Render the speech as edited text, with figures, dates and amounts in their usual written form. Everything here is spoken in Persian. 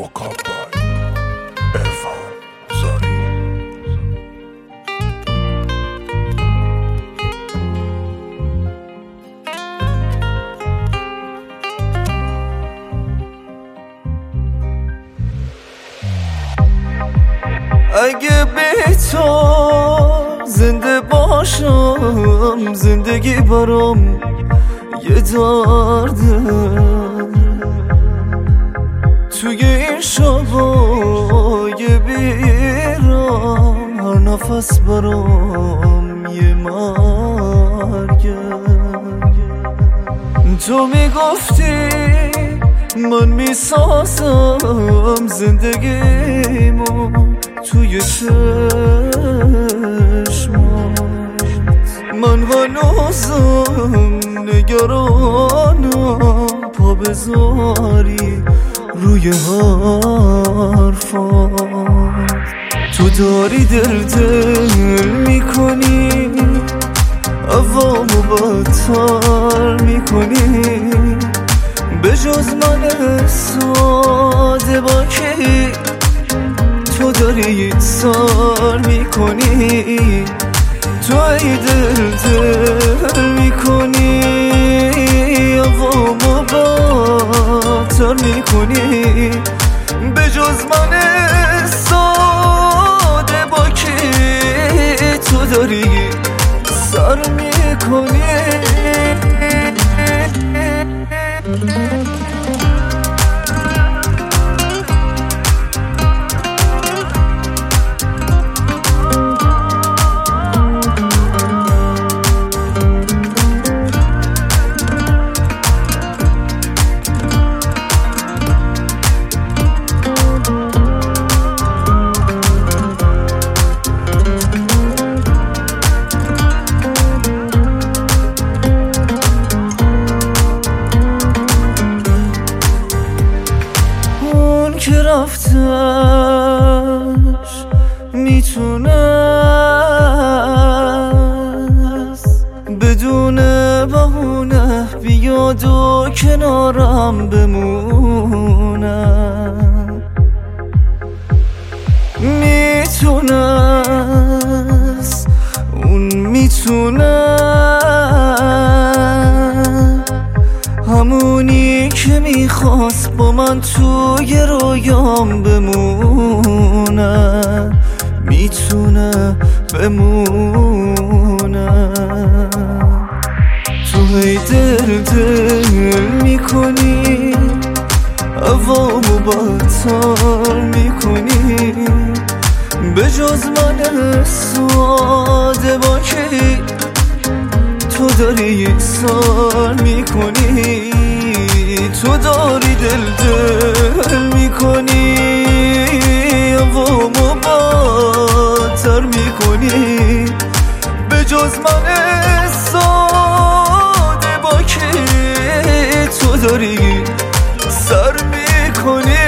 مکبر عرفان زاری. اگه به تو زنده باشم زندگی برام یه درده، توی این شبای بیرام هر نفس برام یه مرگه. تو میگفتی من میسازم زندگیمو توی چشمات، من هنوزم نگرانم پا بذاری روی حرفات. تو داری دل میکنی، عوامو بدتر میکنی، به جز من ساده با کی تو داری سر میکنی. تو ای دل میکنی، عوامو بدتر میکنی، به جز من ساده با کی تو داری سر میکنی. که رفتش میتونست بدون بهونه بیاد و کنارم بمونه. میتونست، اون میتونه، همونی که میخواست با من توی رویام بمونه، میتونه بمونه. تو هی دل میکنی، عوامو بدتر میکنی، به جز من ساده با کی تو داری سر میکنی. تو داری دل میکنی، عوامو بدتر میکنی، به جز من ساده با کی تو داری سر میکنی.